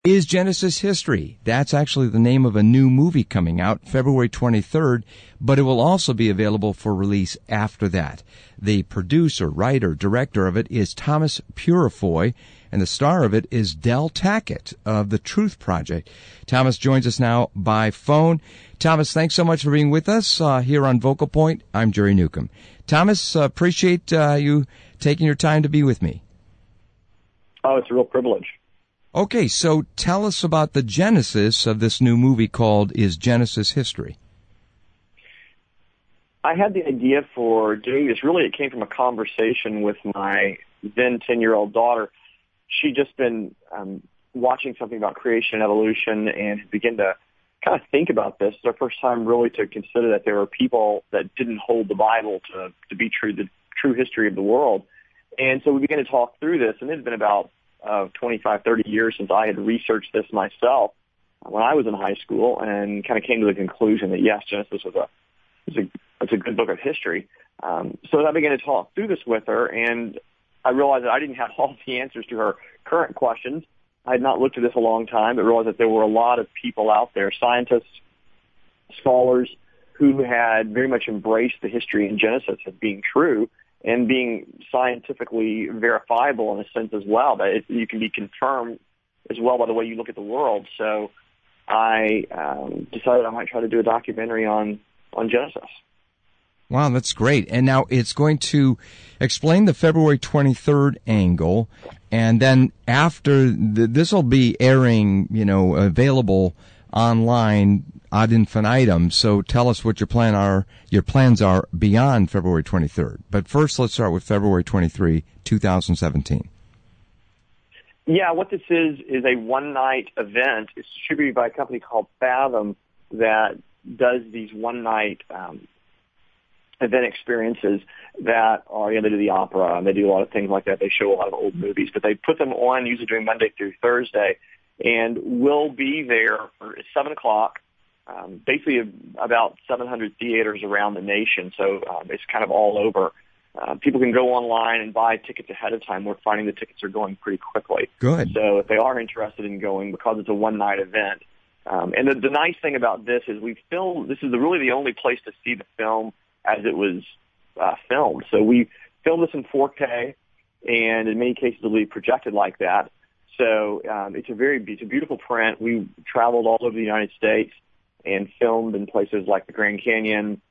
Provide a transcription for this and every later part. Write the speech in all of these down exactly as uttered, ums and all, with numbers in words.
Is Genesis History. That's actually the name of a new movie coming out February twenty-third, but it will also be available for release after that. The producer, writer, director of it is Thomas Purifoy, and the star of it is Del Tackett of The Truth Project. Thomas joins us now by phone. Thomas, thanks so much for being with us uh, here on Vocal Point. I'm Jerry Newcomb. Thomas, uh, appreciate uh, you taking your time to be with me. Oh, it's a real privilege. Okay, so tell us about the genesis of this new movie called Is Genesis History? I had the idea for doing this. Really, it came from a conversation with my then ten-year-old daughter. She'd just been um, watching something about creation and evolution and began to kind of think about this. It's our first time really to consider that there were people that didn't hold the Bible to, to be true, the true history of the world. And so we began to talk through this, and it had been about uh, twenty-five, thirty years since I had researched this myself when I was in high school, and kind of came to the conclusion that, yes, Genesis was a, was a, it's a good book of history. Um, so I began to talk through this with her, and I realized that I didn't have all the answers to her current questions. I had not looked at this a long time, but realized that there were a lot of people out there, scientists, scholars, who had very much embraced the history in Genesis as being true and being scientifically verifiable in a sense as well, that it, you can be confirmed as well by the way you look at the world. So I um, decided I might try to do a documentary on, on Genesis. Wow, that's great. And now it's going to explain the February twenty-third angle, and then after, the, this will be airing, you know, available online ad infinitum. So tell us what your plan are, your plans are beyond February twenty-third. But first, let's start with February twenty-third, twenty seventeen. Yeah, what this is is a one-night event. It's distributed by a company called Fathom that does these one-night um, event experiences that are, you know, they do the opera and they do a lot of things like that. They show a lot of old movies, but they put them on usually during Monday through Thursday, and we'll be there for seven o'clock. Um, basically, about seven hundred theaters around the nation, so um, it's kind of all over. Uh, people can go online and buy tickets ahead of time. We're finding the tickets are going pretty quickly. Good. So if they are interested in going, because it's a one-night event. Um, and the, the nice thing about this is we filmed, this is the, really the only place to see the film as it was uh, filmed. So we filmed this in four K, and in many cases it'll be projected like that. So um, it's a very it's a beautiful print. We traveled all over the United States and filmed in places like the Grand Canyon,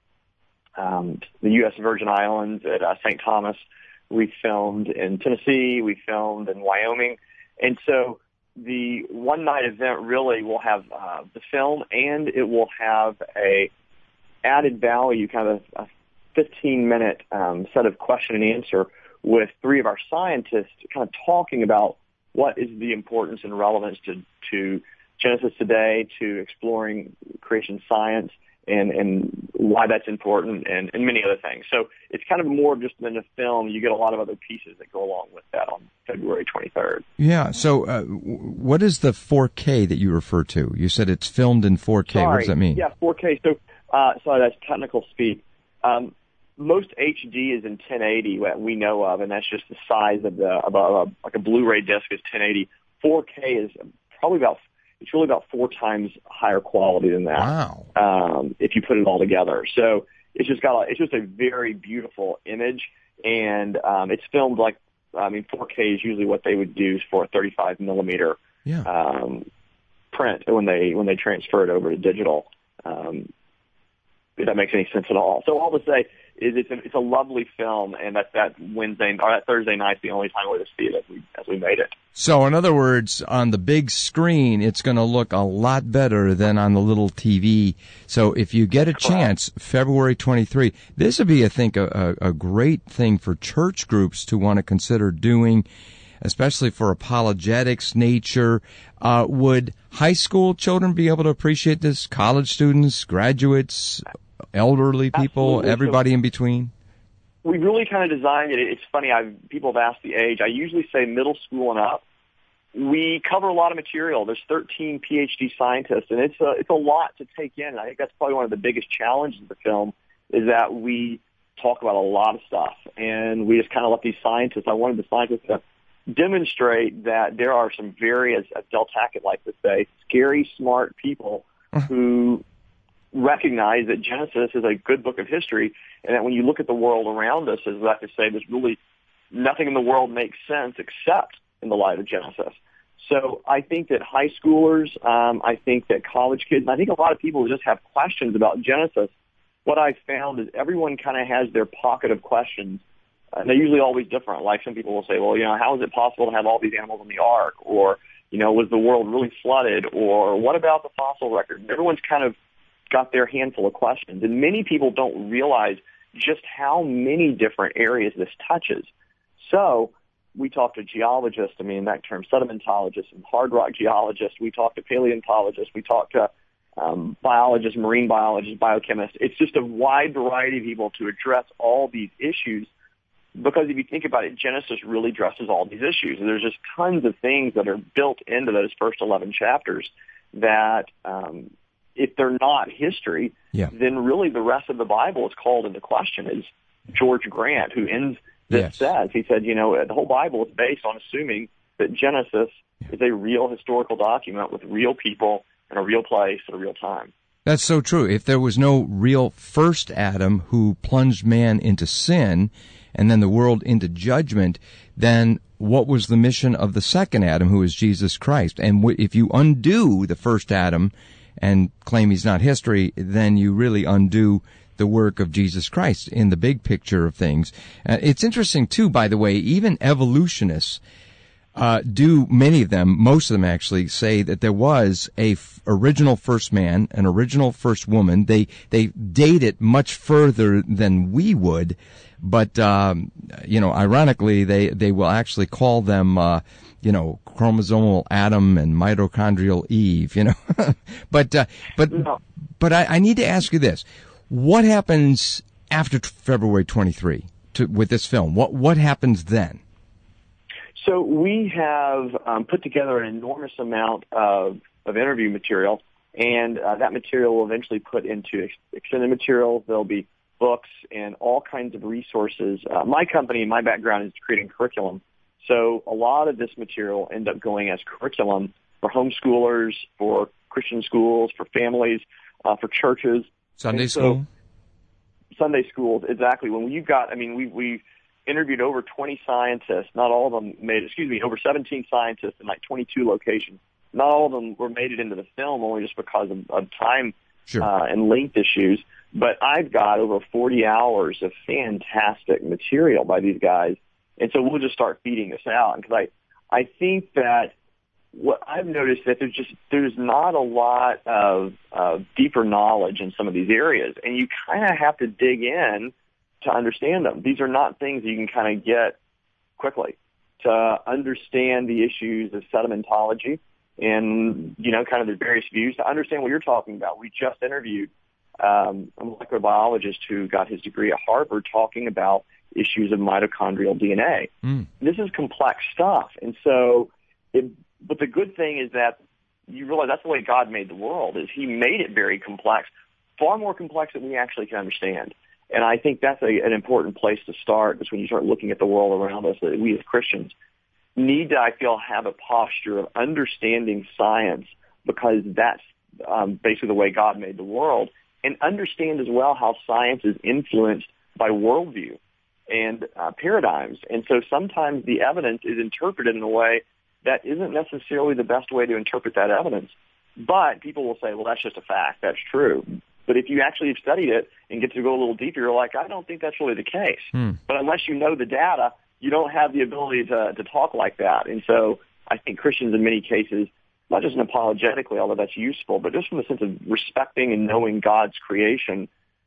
um, the U S Virgin Islands at uh, Saint Thomas. We filmed in Tennessee. We filmed in Wyoming. And so the one-night event really will have uh, the film, and it will have a added value, kind of a fifteen-minute um, set of question and answer with three of our scientists kind of talking about what is the importance and relevance to, to Genesis today, to exploring creation science, and, and why that's important, and, and many other things. So it's kind of more just than a film. You get a lot of other pieces that go along with that on February twenty-third. Yeah, so uh, what is the four K that you refer to? You said it's filmed in four K. Sorry. What does that mean? Yeah, four K. So, uh, sorry, that's technical speak. Um, most H D is in ten eighty that we know of, and that's just the size of the of a, of a, like a Blu-ray disc is ten eighty. four K is probably about it's really about four times higher quality than that. Wow! Um, if you put it all together, so it's just got a, it's just a very beautiful image, and um, it's filmed like I mean four K is usually what they would do for a thirty-five millimeter yeah. um, print when they when they transfer it over to digital. Um, if that makes any sense at all. So all to say is it's a, it's a lovely film, and that that Wednesday or that Thursday night's the only time we're to see it as we as we made it. So in other words, on the big screen, it's going to look a lot better than on the little T V. So if you get a Correct. chance, February twenty-third, this would be, I think, a, a, a great thing for church groups to want to consider doing, especially for apologetics nature. Uh, would high school children be able to appreciate this? College students, graduates, elderly people, Absolutely. everybody in between? We really kind of designed it. It's funny. I've, people have asked the age. I usually say middle school and up. We cover a lot of material. There's thirteen P H D scientists, and it's a, it's a lot to take in. And I think that's probably one of the biggest challenges of the film is that we talk about a lot of stuff, and we just kind of let these scientists. I wanted the scientists to demonstrate that there are some very, as, as Del Tackett likes to say, scary, smart people who recognize that Genesis is a good book of history, and that when you look at the world around us, as I like to say, there's really nothing in the world makes sense except in the light of Genesis. So I think that high schoolers, um, I think that college kids, and I think a lot of people just have questions about Genesis. What I've found is everyone kind of has their pocket of questions. Uh, they're usually always different. Like some people will say, well, you know, how is it possible to have all these animals in the ark? Or, you know, was the world really flooded? Or what about the fossil record? And everyone's kind of got their handful of questions. And many people don't realize just how many different areas this touches. So we talk to geologists, I mean, that term, sedimentologists and hard rock geologists. We talk to paleontologists. We talk to um, biologists, marine biologists, biochemists. It's just a wide variety of people to address all these issues. Because if you think about it, Genesis really addresses all these issues. And there's just tons of things that are built into those first eleven chapters that, um, if they're not history, yeah. then really the rest of the Bible is called into question. As George Grant, who ends this, yes. says, he said, you know, the whole Bible is based on assuming that Genesis yeah. is a real historical document with real people in a real place at a real time. That's so true. If there was no real first Adam who plunged man into sin and then the world into judgment, then what was the mission of the second Adam, who is Jesus Christ? And if you undo the first Adam and claim he's not history, then you really undo the work of Jesus Christ in the big picture of things. Uh, it's interesting, too, by the way, even evolutionists uh, do, many of them, most of them actually, say that there was a f- original first man, an original first woman. They, they date it much further than we would. But, um, you know, ironically, they, they will actually call them, uh, you know, chromosomal Adam and mitochondrial Eve, you know. but, uh, but, no. but I, I need to ask you this. What happens after t- February twenty-third to, with this film? What, what happens then? So we have, um, put together an enormous amount of, of interview material, and, uh, that material will eventually put into ex- extended materials. There'll be books and all kinds of resources. Uh, my company, my background is creating curriculum. So a lot of this material end up going as curriculum for homeschoolers, for Christian schools, for families, uh, for churches. Sunday so, school? Sunday schools, exactly. When you've got, I mean, we, we interviewed over twenty scientists. Not all of them made, excuse me, over seventeen scientists in like twenty-two locations. Not all of them were made it into the film only just because of, of time sure. uh, and length issues. But I've got over forty hours of fantastic material by these guys. And so we'll just start feeding this out. Because I, I think that what I've noticed that there's just, there's not a lot of uh, deeper knowledge in some of these areas. And you kind of have to dig in to understand them. These are not things that you can kind of get quickly. To understand the issues of sedimentology and, you know, kind of the various views, to understand what you're talking about. We just interviewed Um, a molecular biologist who got his degree at Harvard talking about issues of mitochondrial D N A. Mm. This is complex stuff. And so, it, but the good thing is that you realize that's the way God made the world, is he made it very complex, far more complex than we actually can understand. And I think that's a, an important place to start, is when you start looking at the world around us, that we as Christians need to, I feel, have a posture of understanding science, because that's um, basically the way God made the world. And understand as well how science is influenced by worldview and uh, paradigms. And so sometimes the evidence is interpreted in a way that isn't necessarily the best way to interpret that evidence. But people will say, well, that's just a fact. That's true. But if you actually have studied it and get to go a little deeper, you're like, I don't think that's really the case. Hmm. But unless you know the data, you don't have the ability to, to talk like that. And so I think Christians in many cases, not just apologetically, although that's useful, but just from the sense of respecting and knowing God's creation,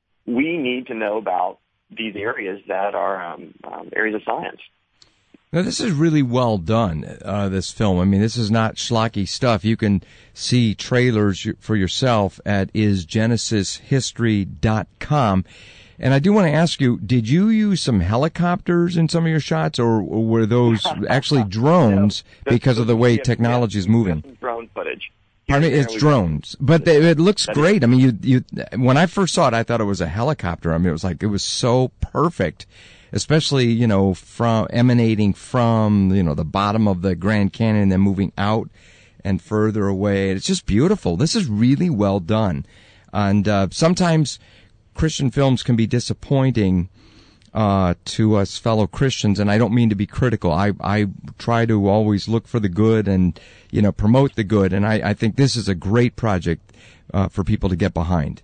we need to know about these areas that are um, um, areas of science. Now, this is really well done, uh, this film. I mean, this is not schlocky stuff. You can see trailers for yourself at is genesis history dot com. And I do want to ask you, did you use some helicopters in some of your shots, or were those actually drones no, because of the way technology is moving? Drone footage. Pardon me, it's drones. But they, it looks great. I mean, you, you, when I first saw it, I thought it was a helicopter. I mean, it was like, it was so perfect. especially, you know, from emanating from, you know, the bottom of the Grand Canyon and then moving out and further away. It's just beautiful. This is really well done. And uh, sometimes Christian films can be disappointing uh, to us fellow Christians, and I don't mean to be critical. I, I try to always look for the good and, you know, promote the good, and I, I think this is a great project uh, for people to get behind.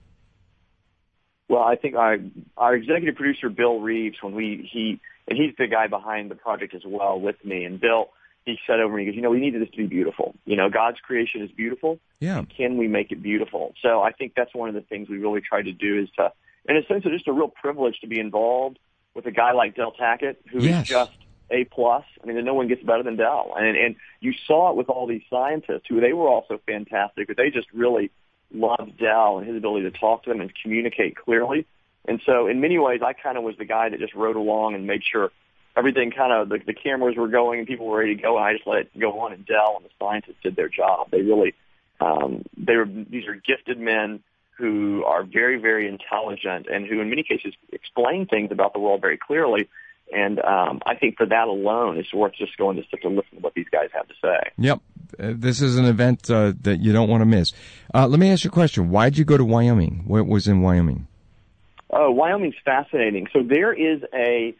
Well, I think our, our executive producer, Bill Reeves, when we, he, and he's the guy behind the project as well with me, and Bill, he said over me, he goes, you know, we needed this to be beautiful. You know, God's creation is beautiful. Yeah. Can we make it beautiful? So I think that's one of the things we really try to do is to, in a sense, it's just a real privilege to be involved with a guy like Del Tackett, who yes. is just A plus. I mean, no one gets better than Del. And, and you saw it with all these scientists who they were also fantastic, but they just really loved Del and his ability to talk to them and communicate clearly. And so in many ways, I kind of was the guy that just rode along and made sure everything kind of, the, the cameras were going and people were ready to go, and I just let it go on, and Del and the scientists did their job. They really, um, they were, these are gifted men who are very, very intelligent and who in many cases explain things about the world very clearly. And um, I think for that alone, it's worth just going to sit and listen to what these guys have to say. Yep. Uh, this is an event uh, that you don't want to miss. Uh, let me ask you a question. Why did you go to Wyoming? What was in Wyoming? Oh, Wyoming's fascinating. So there is a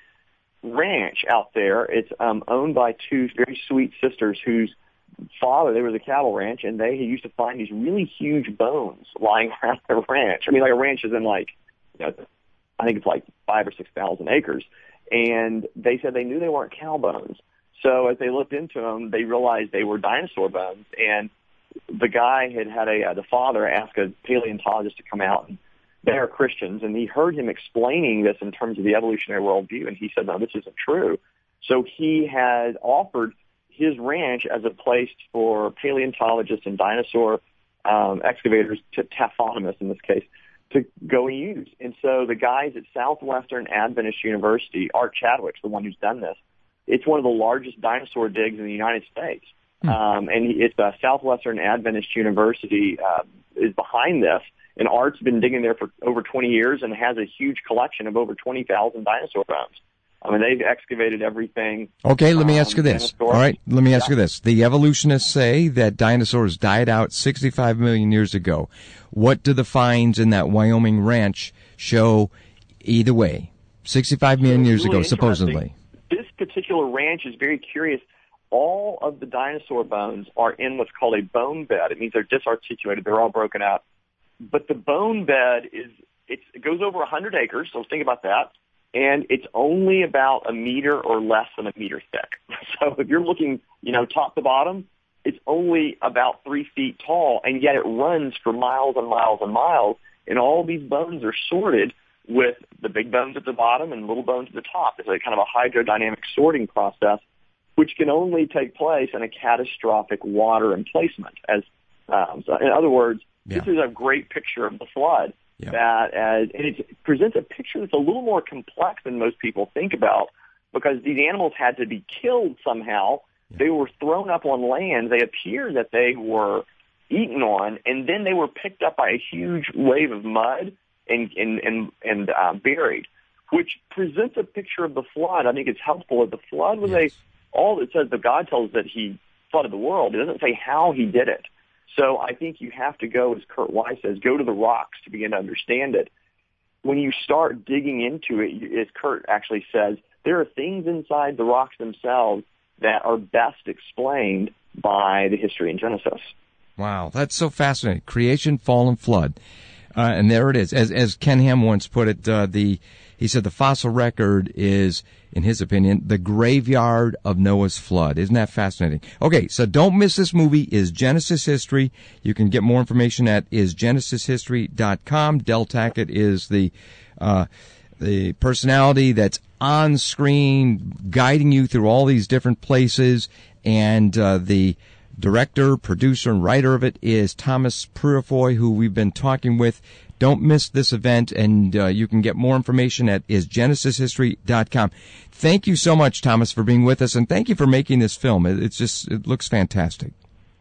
ranch out there. It's um, owned by two very sweet sisters whose father, they were the cattle ranch, and they used to find these really huge bones lying around their ranch. I mean, like a ranch is in like, you know, I think it's like five or six thousand acres. And they said they knew they weren't cow bones. So as they looked into them, they realized they were dinosaur bones. And the guy had had a, uh, the father ask a paleontologist to come out, and they are Christians, and he heard him explaining this in terms of the evolutionary worldview, and he said, no, this isn't true. So he had offered his ranch as a place for paleontologists and dinosaur um, excavators, to taphonomists in this case, to go and use. And so the guys at Southwestern Adventist University, Art Chadwick's the one who's done this. It's one of the largest dinosaur digs in the United States. Hmm. Um, and it's uh, Southwestern Adventist University uh, is behind this. And Art's been digging there for over twenty years and has a huge collection of over twenty thousand dinosaur bones. I mean, they've excavated everything. Okay, let me ask you this. Dinosaurs. All right, let me ask yeah. you this. The evolutionists say that dinosaurs died out sixty-five million years ago. What do the finds in that Wyoming ranch show either way? sixty-five million years really ago, supposedly. This particular ranch is very curious. All of the dinosaur bones are in what's called a bone bed. It means they're disarticulated. They're all broken out. But the bone bed is, it's, it goes over one hundred acres, so think about that. And it's only about a meter or less than a meter thick. So if you're looking, you know, top to bottom, it's only about three feet tall, and yet it runs for miles and miles and miles. And all these bones are sorted with the big bones at the bottom and little bones at the top. It's a kind of a hydrodynamic sorting process, which can only take place in a catastrophic water emplacement. As um, so in other words, yeah. This is a great picture of the flood. Yeah. That as, and it presents a picture that's a little more complex than most people think about, because these animals had to be killed somehow. Yeah. They were thrown up on land. They appear that they were eaten on, and then they were picked up by a huge wave of mud and and and, and uh, buried, which presents a picture of the flood. I think it's helpful that the flood was yes. a all it says that God tells us that He flooded the world. It doesn't say how He did it. So I think you have to go, as Kurt Weiss says, go to the rocks to begin to understand it. When you start digging into it, as Kurt actually says, there are things inside the rocks themselves that are best explained by the history in Genesis. Wow, that's so fascinating. Creation, fall, and flood. Uh, and there it is. As as Ken Ham once put it, uh, the he said the fossil record is, in his opinion, the graveyard of Noah's flood. Isn't that fascinating? Okay, so don't miss this movie, Is Genesis History. You can get more information at is genesis history dot com. Del Tackett is the uh, the personality that's on screen, guiding you through all these different places, and uh, the director, producer, and writer of it is Thomas Purifoy, who we've been talking with. Don't miss this event, and uh, you can get more information at is genesis history dot com. Thank you so much, Thomas, for being with us, and thank you for making this film. It, it's just, it looks fantastic.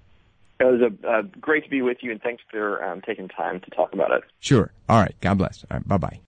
It was a, uh, great to be with you, and thanks for um, taking time to talk about it. Sure. All right. God bless. All right. Bye-bye.